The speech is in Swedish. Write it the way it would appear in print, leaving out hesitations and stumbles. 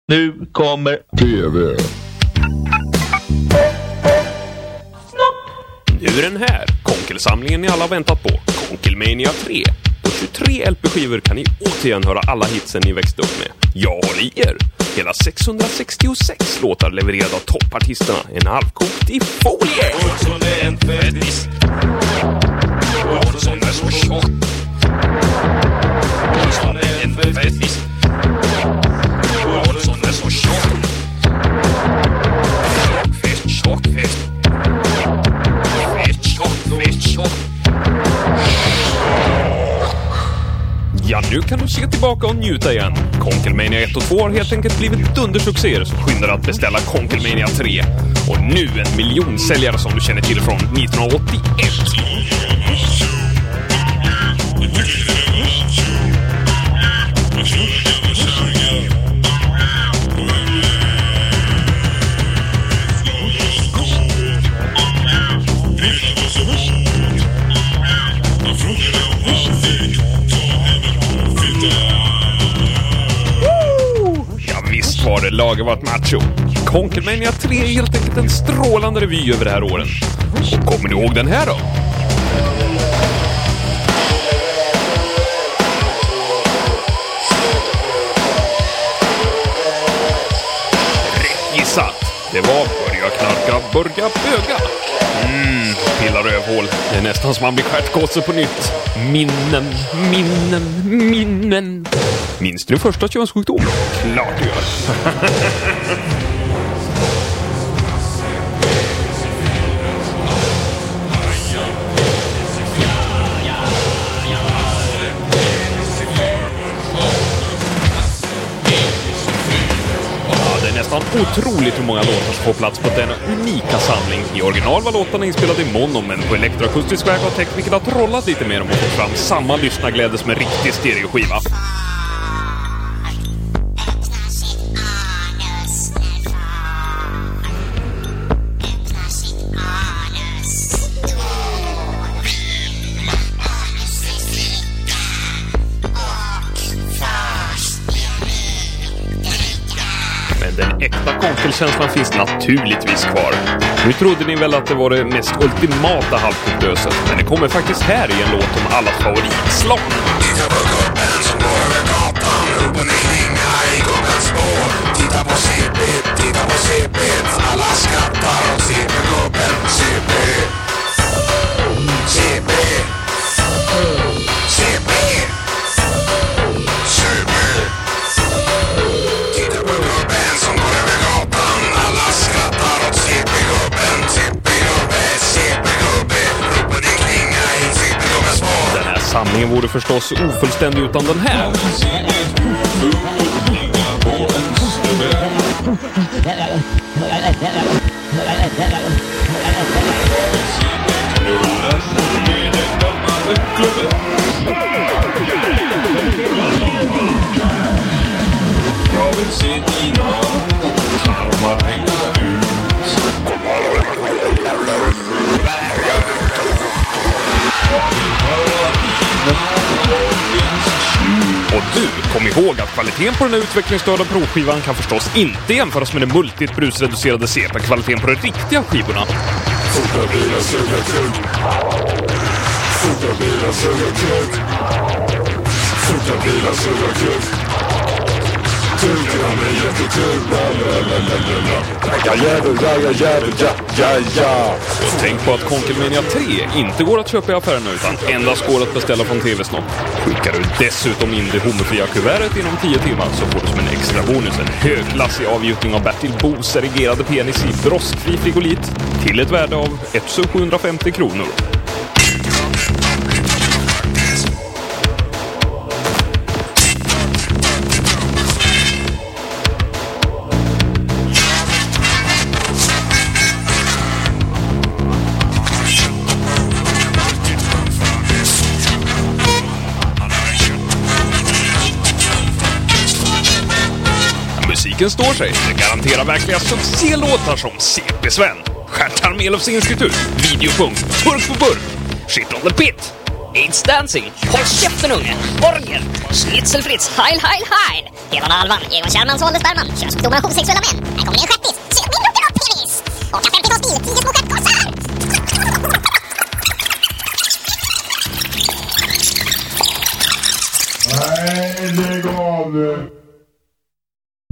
Nu kommer TV. Nu är den här, Konkelsamlingen ni alla väntat på. Konkelmania 3. På 23 LP-skivor kan ni återigen höra alla hitsen ni växte upp med. Jag håller i er. Hela 666 låtar levererade av toppartisterna. En halvkokt i folie. Och så är en fettis. Och så är så tjock. Och så är en fettis. Och så är så tjock. Tjockfest. Tjock. Ja, nu kan du se tillbaka och njuta igen. Konkelmania 1 och 2 har helt enkelt blivit dundersuccéer, så skynda att beställa Konkelmania 3. Och nu en miljonsäljare som du känner till från 1981. Var det lagervart macho. Konkelmania 3 är helt enkelt en strålande revy över det här åren. Och kommer ni ihåg den här då? Rätt gissat. Det var börja knarka, börja böga. Pilla rövhål. Det är nästan som man blir stjärtgosse på nytt. Minnen. Minns du första könssjukdom? Klart du gör. Det är nästan otroligt hur många låtar som får plats på denna unika samling. I original var låtarna inspelade i mono, men på elektroakustisk väg har teknikerna trollat lite mer om att få fram samma lyssnarglädje som en riktig stereoskiva. Den äkta konkelkänslan finns naturligtvis kvar. Nu trodde ni väl att det var det mest ultimata halvkoklöset, men det kommer faktiskt här i en låt om allas favoritslag. Titta på gubben som går över gatan. Upp och ner hänga i gubbens spår. Titta på CP. Alla skrattar och CP-gubben. CP. Titta på gubben som går över gatan. Alla skrattar åt CP-gubben. CP-gubbe. Upp och ner hänga i CP-gubbens spår. Den här samlingen vore förstås ofullständig utan den här. Jag vill se dina armar hänga ut. Och du, kom ihåg att kvaliteten på den här utvecklingsstörda provskivan kan förstås inte jämföras med den multigt brusreducerade CP-kvaliteten på de riktiga skivorna. Fota bilar suger kuk. Tycker han är jättekul. Och tänk på att Konkelmania 3 inte går att köpa i affärerna utan endast går att beställa från TV-Snott. Skickar du dessutom in det homofria kuvertet inom 10 timmar så får du som en extra bonus en högklassig avgjutning av Bertil Boos erigerade penis i broskfri frigolit till ett värde av 1750 kronor. Musiken står sig. Det garanterar verkliga succélåtar som CP-Sven, Stjärtarmelofs institut, Videopunkt, Turk på burk, Shit on the Pit, It's dancing, håll käften unge, orger, schnitzelfritz, heil, heil, heil. Evan Alvan, Egon Kärrmans åldersperman, könssjukdomar och homosexuella män. Här kommer en stjärtis, sök min rock'n'roll penis. Och en 50-talsbil, 10 små stjärtgossar. Nej, lägg av nu.